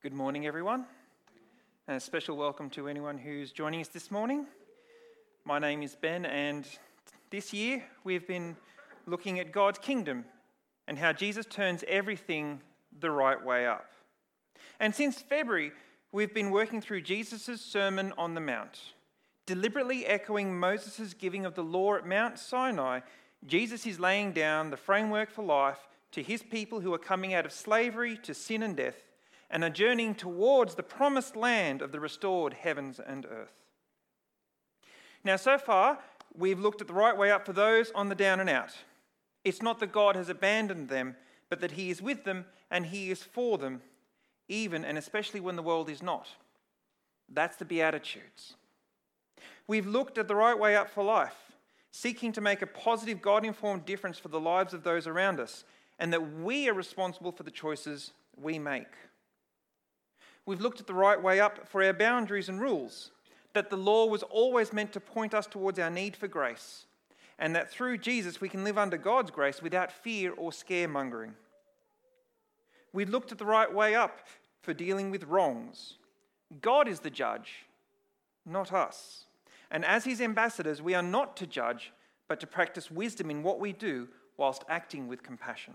Good morning, everyone, and a special welcome to anyone who's joining us this morning. My name is Ben, and this year we've been looking at God's kingdom and how Jesus turns everything the right way up. And since February, we've been working through Jesus' Sermon on the Mount. Deliberately echoing Moses' giving of the law at Mount Sinai, Jesus is laying down the framework for life to his people who are coming out of slavery to sin and death, and are journeying towards the promised land of the restored heavens and earth. Now, so far, we've looked at the right way up for those on the down and out. It's not that God has abandoned them, but that he is with them and he is for them, even and especially when the world is not. That's the Beatitudes. We've looked at the right way up for life, seeking to make a positive, God-informed difference for the lives of those around us, and that we are responsible for the choices we make. We've looked at the right way up for our boundaries and rules, that the law was always meant to point us towards our need for grace, and that through Jesus we can live under God's grace without fear or scaremongering. We've looked at the right way up for dealing with wrongs. God is the judge, not us. And as his ambassadors, we are not to judge, but to practice wisdom in what we do whilst acting with compassion.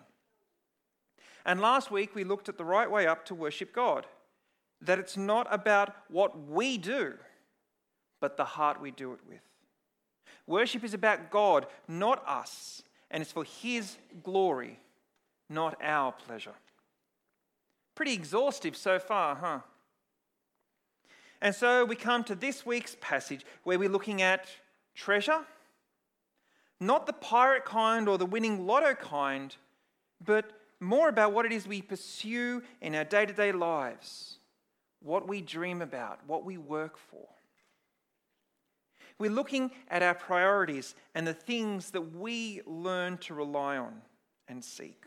And last week we looked at the right way up to worship God, that it's not about what we do, but the heart we do it with. Worship is about God, not us, and it's for his glory, not our pleasure. Pretty exhaustive so far, huh? And so we come to this week's passage where we're looking at treasure, not the pirate kind or the winning lotto kind, but more about what it is we pursue in our day-to-day lives. What we dream about, what we work for. We're looking at our priorities and the things that we learn to rely on and seek.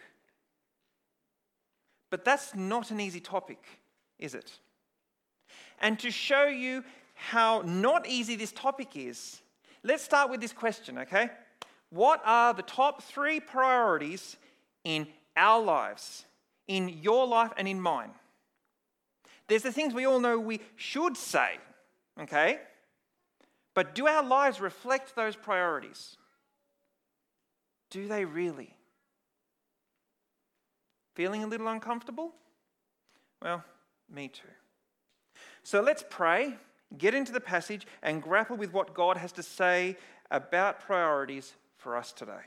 But that's not an easy topic, is it? And to show you how not easy this topic is, let's start with this question, okay? What are the top 3 priorities in our lives, in your life and in mine? There's the things we all know we should say, okay? But do our lives reflect those priorities? Do they really? Feeling a little uncomfortable? Well, me too. So let's pray, get into the passage, and grapple with what God has to say about priorities for us today.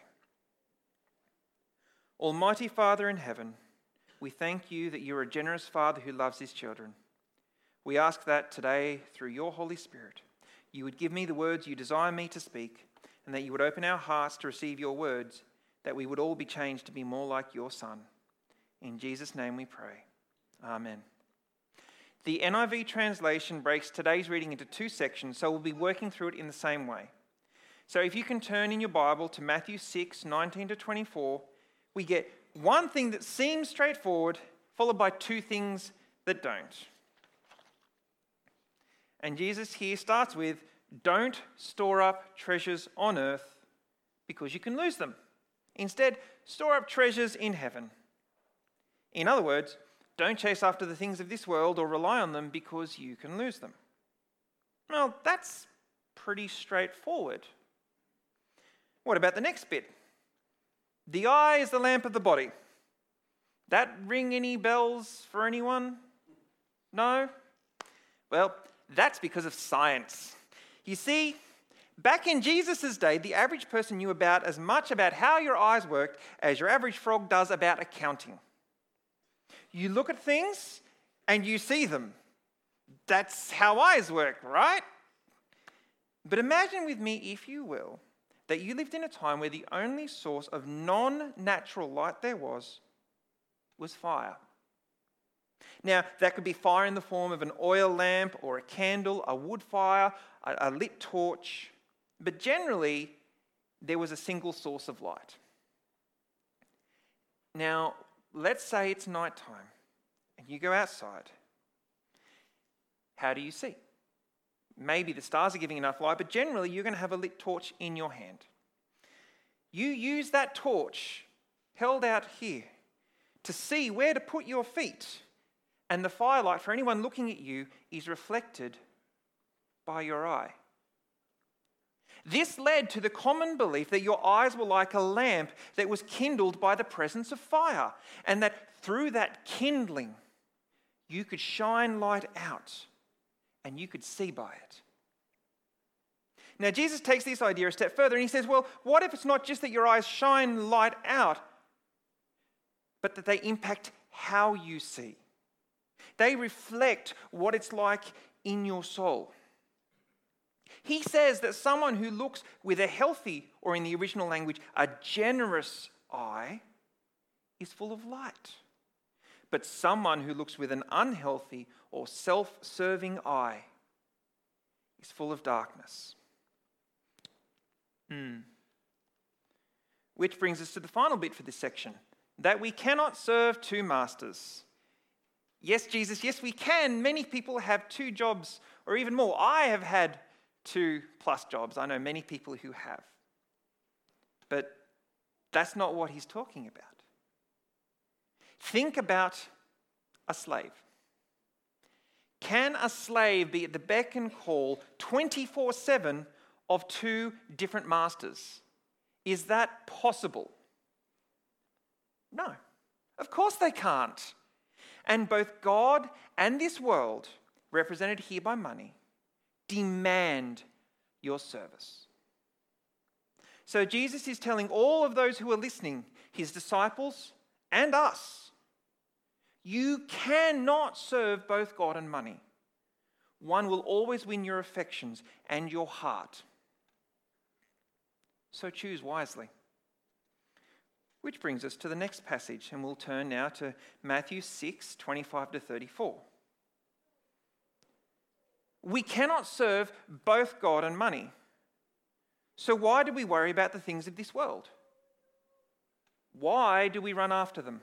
Almighty Father in heaven, we thank you that you're a generous Father who loves his children. We ask that today, through your Holy Spirit, you would give me the words you desire me to speak, and that you would open our hearts to receive your words, that we would all be changed to be more like your Son. In Jesus' name we pray. Amen. The NIV translation breaks today's reading into 2 sections, so we'll be working through it in the same way. So if you can turn in your Bible to Matthew 6, 19 to 24, we get one thing that seems straightforward, followed by 2 things that don't. And Jesus here starts with, don't store up treasures on earth because you can lose them. Instead, store up treasures in heaven. In other words, don't chase after the things of this world or rely on them because you can lose them. Well, that's pretty straightforward. What about the next bit? The eye is the lamp of the body. That ring any bells for anyone? No? Well, that's because of science. You see, back in Jesus' day, the average person knew about as much about how your eyes worked as your average frog does about accounting. You look at things and you see them. That's how eyes work, right? But imagine with me, if you will, that you lived in a time where the only source of non-natural light there was fire. Now, that could be fire in the form of an oil lamp or a candle, a wood fire, a lit torch. But generally, there was a single source of light. Now, let's say it's nighttime and you go outside. How do you see? Maybe the stars are giving enough light, but generally you're going to have a lit torch in your hand. You use that torch held out here to see where to put your feet And the firelight for anyone looking at you is reflected by your eye. This led to the common belief that your eyes were like a lamp that was kindled by the presence of fire, and that through that kindling, you could shine light out and you could see by it. Now, Jesus takes this idea a step further and he says, well, what if it's not just that your eyes shine light out, but that they impact how you see? They reflect what it's like in your soul. He says that someone who looks with a healthy, or in the original language, a generous eye, is full of light. But someone who looks with an unhealthy or self-serving eye is full of darkness. Which brings us to the final bit for this section, that we cannot serve two masters. Yes, Jesus, yes, we can. Many people have 2 jobs or even more. I have had 2+ jobs. I know many people who have. But that's not what he's talking about. Think about a slave. Can a slave be at the beck and call 24/7 of 2 different masters? Is that possible? No, of course they can't. And both God and this world, represented here by money, demand your service. So Jesus is telling all of those who are listening, his disciples and us, you cannot serve both God and money. One will always win your affections and your heart. So choose wisely. Which brings us to the next passage, and we'll turn now to Matthew 6:25-34. We cannot serve both God and money. So why do we worry about the things of this world? Why do we run after them?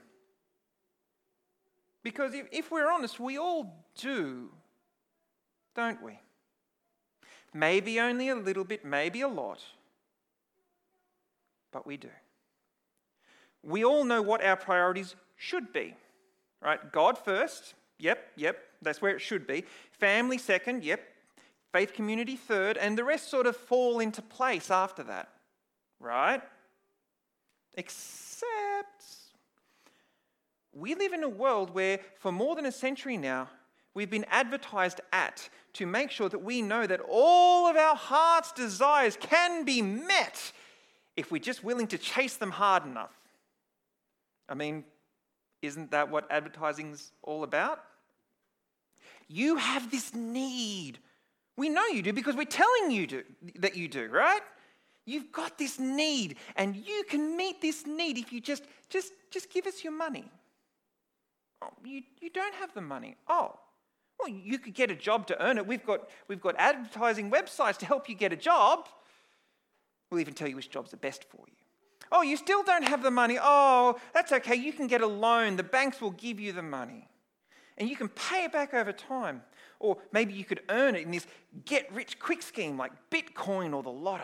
Because if we're honest, we all do, don't we? Maybe only a little bit, maybe a lot, but we do. We all know what our priorities should be, right? God first, yep, that's where it should be. Family second, yep. Faith community third, and the rest sort of fall into place after that, right? Except we live in a world where for more than a century now, we've been advertised at to make sure that we know that all of our heart's desires can be met if we're just willing to chase them hard enough. I mean, isn't that what advertising's all about? You have this need. We know you do because we're telling you that you do, right? You've got this need, and you can meet this need if you just give us your money. Oh, you don't have the money. Oh, well, you could get a job to earn it. We've got advertising websites to help you get a job. We'll even tell you which job's the best for you. Oh, you still don't have the money. Oh, that's okay. You can get a loan. The banks will give you the money. And you can pay it back over time. Or maybe you could earn it in this get-rich-quick scheme like Bitcoin or the lotto.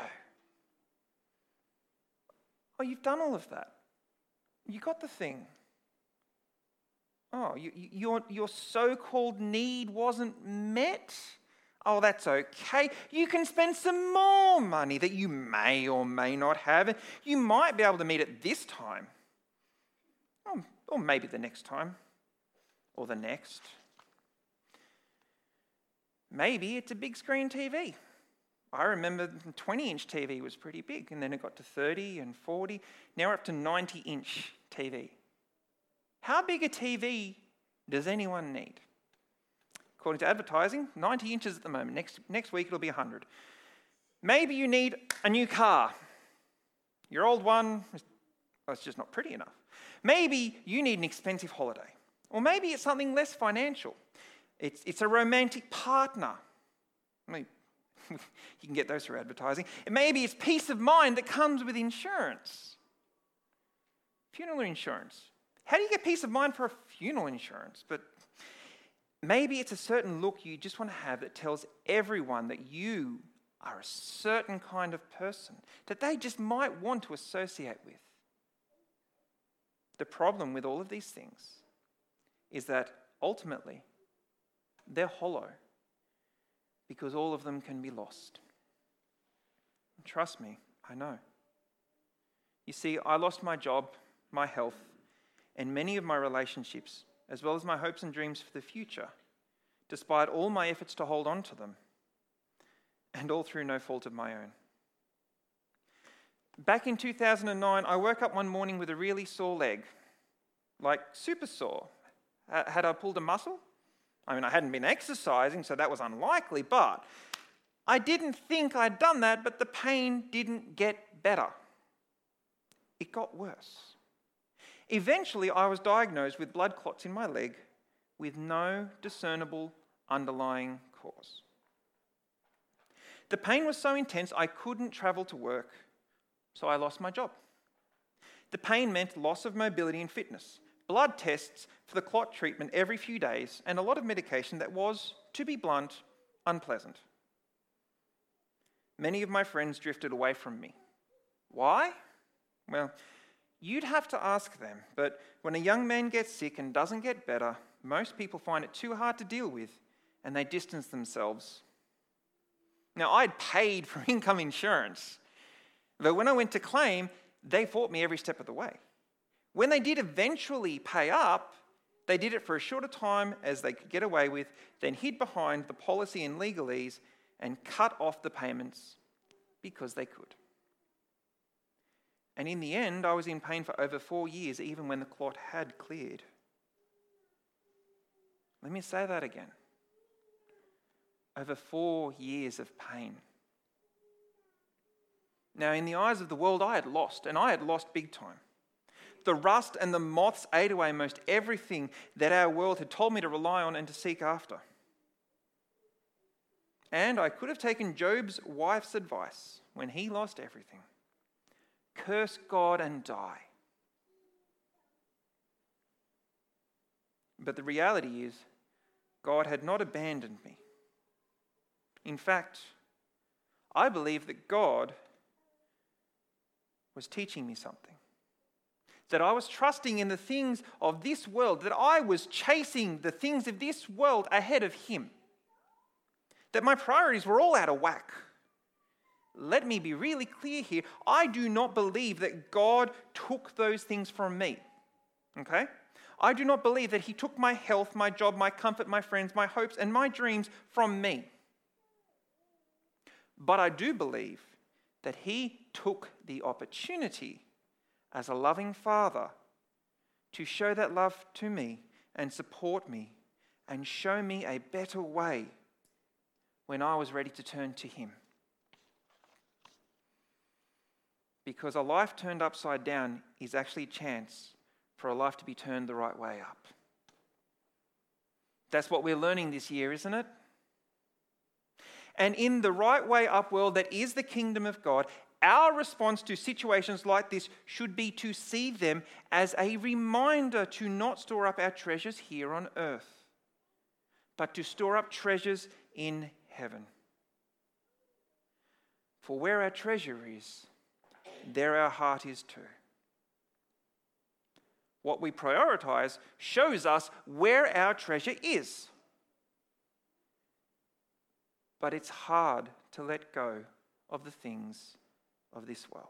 Oh, you've done all of that. You got the thing. Oh, your so-called need wasn't met? Oh, that's okay. You can spend some more money that you may or may not have. And you might be able to meet it this time. Or maybe the next time. Or the next. Maybe it's a big screen TV. I remember the 20-inch TV was pretty big, and then it got to 30 and 40. Now we're up to 90-inch TV. How big a TV does anyone need? According to advertising, 90 inches at the moment. Next week it'll be 100. Maybe you need a new car. Your old one, it's just not pretty enough. Maybe you need an expensive holiday. Or maybe it's something less financial. It's a romantic partner. I mean, you can get those through advertising. And maybe it's peace of mind that comes with insurance. Funeral insurance. How do you get peace of mind for a funeral insurance? But maybe it's a certain look you just want to have that tells everyone that you are a certain kind of person that they just might want to associate with. The problem with all of these things is that ultimately they're hollow because all of them can be lost. Trust me, I know. You see, I lost my job, my health, and many of my relationships, as well as my hopes and dreams for the future, despite all my efforts to hold on to them, and all through no fault of my own. Back in 2009, I woke up one morning with a really sore leg, like super sore. Had I pulled a muscle? I mean, I hadn't been exercising, so that was unlikely, but I didn't think I'd done that, but the pain didn't get better. It got worse. Eventually, I was diagnosed with blood clots in my leg with no discernible underlying cause. The pain was so intense I couldn't travel to work, so I lost my job. The pain meant loss of mobility and fitness, blood tests for the clot treatment every few days, and a lot of medication that was, to be blunt, unpleasant. Many of my friends drifted away from me. Why? Well, you'd have to ask them, but when a young man gets sick and doesn't get better, most people find it too hard to deal with, and they distance themselves. Now, I'd paid for income insurance, but when I went to claim, they fought me every step of the way. When they did eventually pay up, they did it for as short a time as they could get away with, then hid behind the policy and legalese and cut off the payments because they could. And in the end, I was in pain for over 4 years, even when the clot had cleared. Let me say that again. Over 4 years of pain. Now, in the eyes of the world, I had lost, and I had lost big time. The rust and the moths ate away most everything that our world had told me to rely on and to seek after. And I could have taken Job's wife's advice when he lost everything. Curse God and die. But the reality is, God had not abandoned me. In fact, I believe that God was teaching me something. That I was trusting in the things of this world, that I was chasing the things of this world ahead of Him. That my priorities were all out of whack. Let me be really clear here. I do not believe that God took those things from me. Okay? I do not believe that He took my health, my job, my comfort, my friends, my hopes, and my dreams from me. But I do believe that He took the opportunity as a loving Father to show that love to me and support me and show me a better way when I was ready to turn to Him. Because a life turned upside down is actually a chance for a life to be turned the right way up. That's what we're learning this year, isn't it? And in the right way up world that is the kingdom of God, our response to situations like this should be to see them as a reminder to not store up our treasures here on earth, but to store up treasures in heaven. For where our treasure is, there our heart is too. What we prioritize shows us where our treasure is. But it's hard to let go of the things of this world.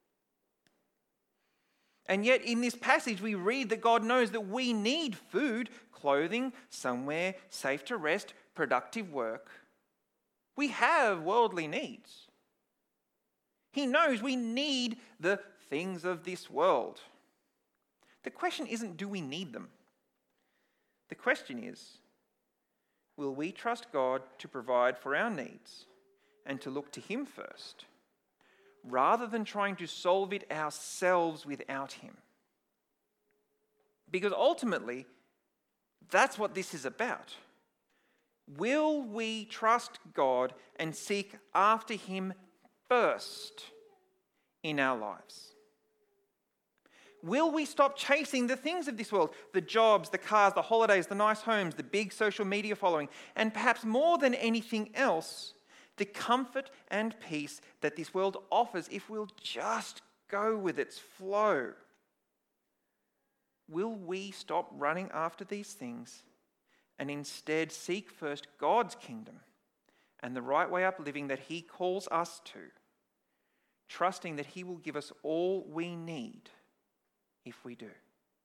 And yet in this passage we read that God knows that we need food, clothing, somewhere safe to rest, productive work. We have worldly needs. He knows we need the things of this world. The question isn't, do we need them? The question is, will we trust God to provide for our needs and to look to Him first, rather than trying to solve it ourselves without Him? Because ultimately, that's what this is about. Will we trust God and seek after Him first in our lives? Will we stop chasing the things of this world, the jobs, the cars, the holidays, the nice homes, the big social media following, and perhaps more than anything else, the comfort and peace that this world offers if we'll just go with its flow? Will we stop running after these things and instead seek first God's kingdom and the right way up living that he calls us to, trusting that he will give us all we need if we do.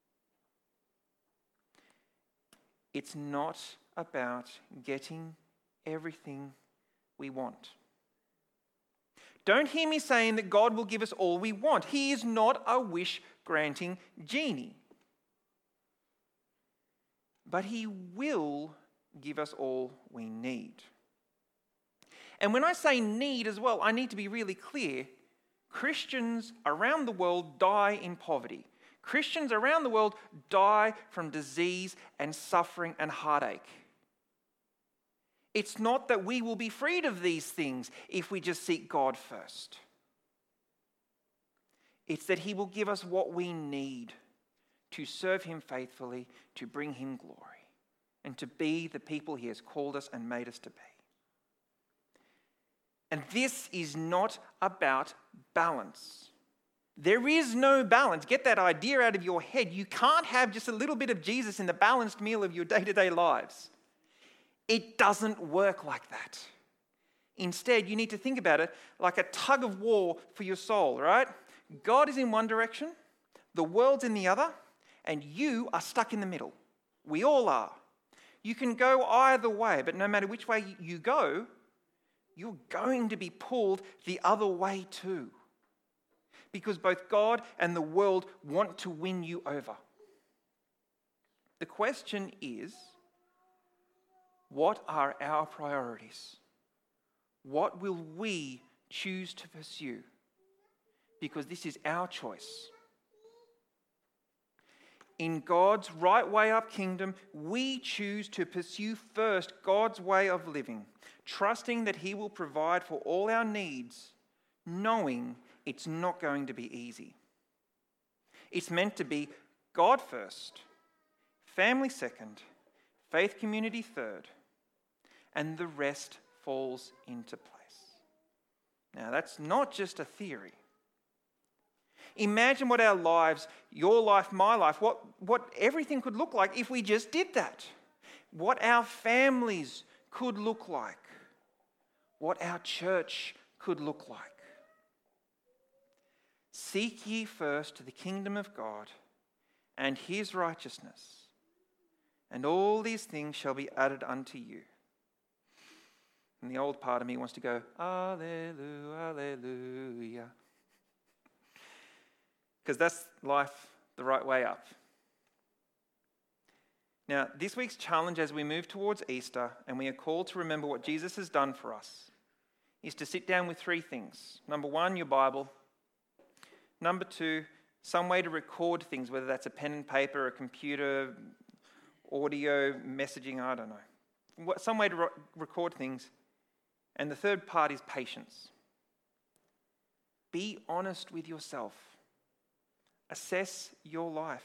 It's not about getting everything we want. Don't hear me saying that God will give us all we want. He is not a wish-granting genie. But he will give us all we need. And when I say need as well, I need to be really clear. Christians around the world die in poverty. Christians around the world die from disease and suffering and heartache. It's not that we will be freed of these things if we just seek God first. It's that he will give us what we need to serve him faithfully, to bring him glory, and to be the people he has called us and made us to be. And this is not about balance. There is no balance. Get that idea out of your head. You can't have just a little bit of Jesus in the balanced meal of your day-to-day lives. It doesn't work like that. Instead, you need to think about it like a tug of war for your soul, right? God is in one direction, the world's in the other, and you are stuck in the middle. We all are. You can go either way, but no matter which way you go, you're going to be pulled the other way too. Because both God and the world want to win you over. The question is, what are our priorities? What will we choose to pursue? Because this is our choice. In God's right way up kingdom, we choose to pursue first God's way of living, trusting that he will provide for all our needs, knowing it's not going to be easy. It's meant to be God first, family second, faith community third, and the rest falls into place. Now, that's not just a theory. Imagine what our lives, your life, my life, what everything could look like if we just did that. What our families could look like. What our church could look like. Seek ye first the kingdom of God and his righteousness, and all these things shall be added unto you. And the old part of me wants to go, Alleluia, Alleluia. Because that's life the right way up. Now, this week's challenge as we move towards Easter and we are called to remember what Jesus has done for us is to sit down with three things. Number one, your Bible. Number two, some way to record things, whether that's a pen and paper, a computer, audio, messaging, I don't know. Some way to record things. And the third part is patience. Be honest with yourself. Assess your life.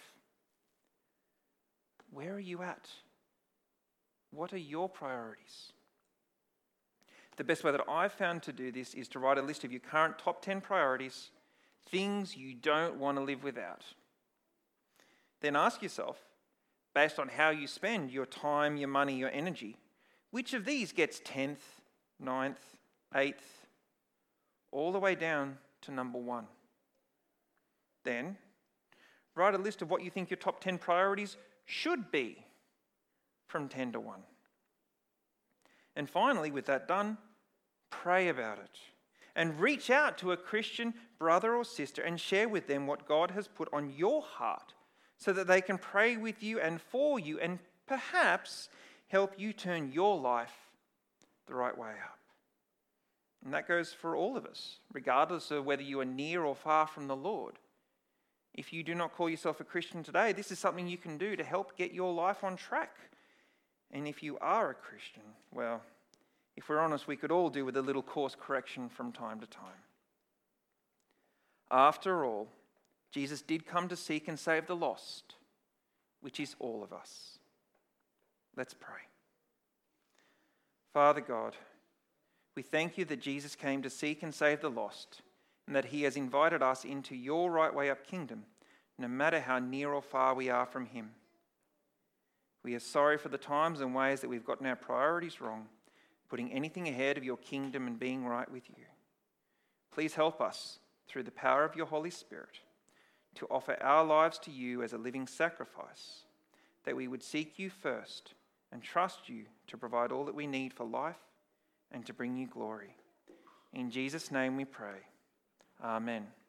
Where are you at? What are your priorities? The best way that I've found to do this is to write a list of your current top 10 priorities, things you don't want to live without. Then ask yourself, based on how you spend your time, your money, your energy, which of these gets 10th, 9th, 8th, all the way down to number 1. Then, write a list of what you think your top 10 priorities should be from 10 to 1. And finally, with that done, pray about it. And reach out to a Christian brother or sister and share with them what God has put on your heart so that they can pray with you and for you and perhaps help you turn your life the right way up. And that goes for all of us, regardless of whether you are near or far from the Lord. If you do not call yourself a Christian today, this is something you can do to help get your life on track. And if you are a Christian, well, if we're honest, we could all do with a little course correction from time to time. After all, Jesus did come to seek and save the lost, which is all of us. Let's pray. Father God, we thank you that Jesus came to seek and save the lost, and that he has invited us into your right way up kingdom, no matter how near or far we are from him. We are sorry for the times and ways that we've gotten our priorities wrong, putting anything ahead of your kingdom and being right with you. Please help us, through the power of your Holy Spirit, to offer our lives to you as a living sacrifice, that we would seek you first and trust you to provide all that we need for life and to bring you glory. In Jesus' name we pray. Amen.